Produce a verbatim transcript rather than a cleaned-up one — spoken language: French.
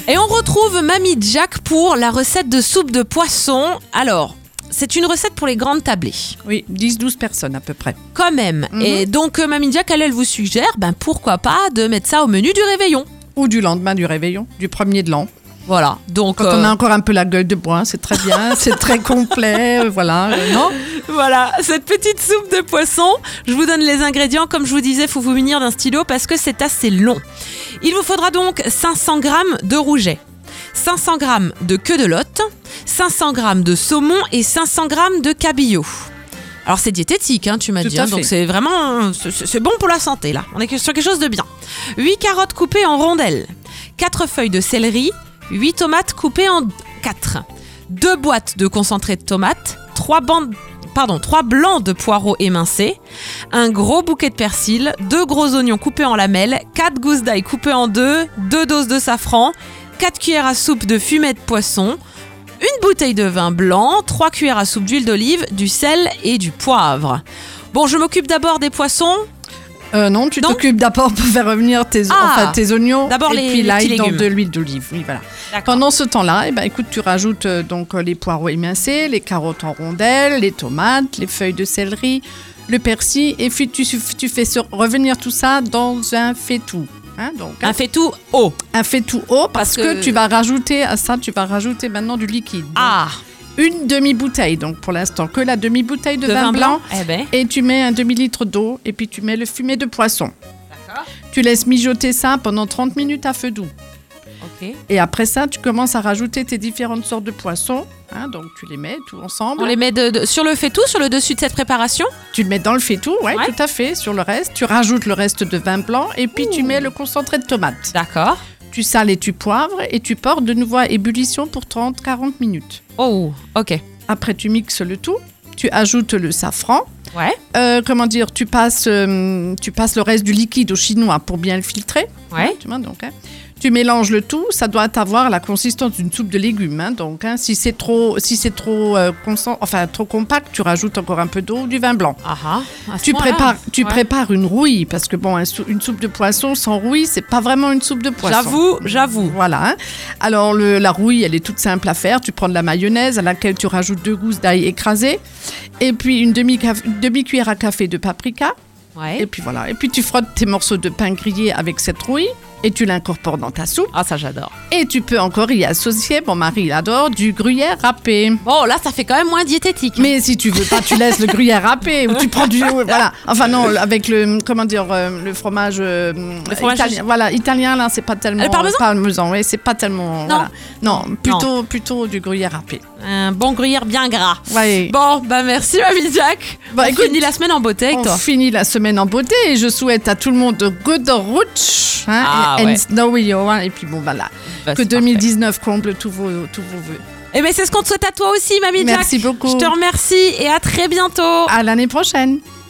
Et on retrouve Mamie Jack pour la recette de soupe de poisson. Alors, c'est une recette pour les grandes tablées. Oui, dix douze personnes à peu près. Quand même. Mm-hmm. Et donc, euh, Mamie Jack, elle, elle vous suggère, ben, pourquoi pas de mettre ça au menu du réveillon. Ou du lendemain du réveillon, du premier de l'an. Voilà. Donc, Quand euh... on a encore un peu la gueule de bois, c'est très bien, c'est très complet, euh, voilà, euh, non ? Voilà, cette petite soupe de poisson, je vous donne les ingrédients. Comme je vous disais, il faut vous munir d'un stylo parce que c'est assez long. Il vous faudra donc cinq cents grammes de rouget, cinq cents grammes de queue de lotte, cinq cents grammes de saumon et cinq cents grammes de cabillaud. Alors c'est diététique, hein, tu m'as Tout dit, à hein, fait. donc c'est vraiment c'est, c'est bon pour la santé là. On est sur quelque chose de bien. huit carottes coupées en rondelles, quatre feuilles de céleri, huit tomates coupées en quatre, deux boîtes de concentré de tomates, trois bandes Pardon, trois blancs de poireaux émincés, un gros bouquet de persil, deux gros oignons coupés en lamelles, quatre gousses d'ail coupées en deux, deux doses de safran, quatre cuillères à soupe de fumet de poisson, une bouteille de vin blanc, trois cuillères à soupe d'huile d'olive, du sel et du poivre. Bon, je m'occupe d'abord des poissons. Euh, non, tu Donc, t'occupes d'abord pour faire revenir tes, ah, enfin, tes oignons d'abord et les, puis les l'ail petits dans légumes. de l'huile d'olive. Oui, voilà. D'accord. Pendant ce temps-là, eh ben, écoute, tu rajoutes euh, donc, euh, les poireaux émincés, les carottes en rondelles, les tomates, les feuilles de céleri, le persil et puis tu, tu fais sur- revenir tout ça dans un faitout. Hein, donc, hein, Un faitout haut. un faitout haut parce, Parce que- que tu vas rajouter à ça, tu vas rajouter maintenant du liquide. Donc, Ah, une demi-bouteille, donc pour l'instant que la demi-bouteille de, de vin, blanc. Eh ben, Et tu mets un demi-litre d'eau et puis tu mets le fumet de poisson. d'accord. Tu laisses mijoter ça pendant trente minutes à feu doux. Ok. Et après ça, tu commences à rajouter tes différentes sortes de poissons. Hein, donc tu les mets tout ensemble. On les met de, de- sur le faitout, sur le dessus de cette préparation. Tu le mets dans le faitout, ouais, Ouais. tout à fait, sur le reste. Tu rajoutes le reste de vin blanc et puis tu mets le concentré de tomate. D'accord. Tu sales et tu poivres et tu portes de nouveau à ébullition pour trente à quarante minutes. Oh, ok. Après, tu mixes le tout. Tu ajoutes le safran. Ouais. Euh, comment dire, tu passes, euh, tu passes le reste du liquide au chinois pour bien le filtrer. Ouais. Tu vois, donc, hein. Tu mélanges le tout, ça doit avoir la consistance d'une soupe de légumes. Hein, donc, hein, si c'est trop, si c'est trop, euh, constant, enfin, trop compact, tu rajoutes encore un peu d'eau ou du vin blanc. Ah ah. À ce Tu point-là. prépares, tu Ouais. prépares une rouille parce que bon, un sou- une soupe de poisson sans rouille, c'est pas vraiment une soupe de poisson. J'avoue, j'avoue. Voilà. Hein. Alors le, la rouille, elle est toute simple à faire. Tu prends de la mayonnaise à laquelle tu rajoutes deux gousses d'ail écrasées et puis une demi demi cuillère à café de paprika. Ouais. Et puis voilà. Et puis tu frottes tes morceaux de pain grillé avec cette rouille et tu l'incorpores dans ta soupe. Ah, ça j'adore. Et tu peux encore y associer, mon mari il adore, du gruyère râpé. Bon, là, ça fait quand même moins diététique. Mais si tu veux pas, tu laisses le gruyère râpé ou tu prends du voilà. Enfin non, avec le comment dire euh, le fromage, euh, Le fromage italien. de- Voilà, italien là, c'est pas tellement Le parmesan parmesan, ouais, c'est pas tellement Non. voilà. Non, plutôt plutôt du gruyère râpé. Un bon gruyère bien gras. Ouais. Bon, bah merci, Mamie Jack. Bah, On écoute, finit la semaine en beauté avec On toi. finit la semaine en beauté et je souhaite à tout le monde de good route hein, Ah, et, ouais. and snowy hein, et puis bon voilà Bah, que c'est deux mille dix-neuf comble tous vos tous vos vœux. Eh ben, c'est ce qu'on te souhaite à toi aussi, Mamie Jack. Merci beaucoup. Je te remercie et à très bientôt. À l'année prochaine.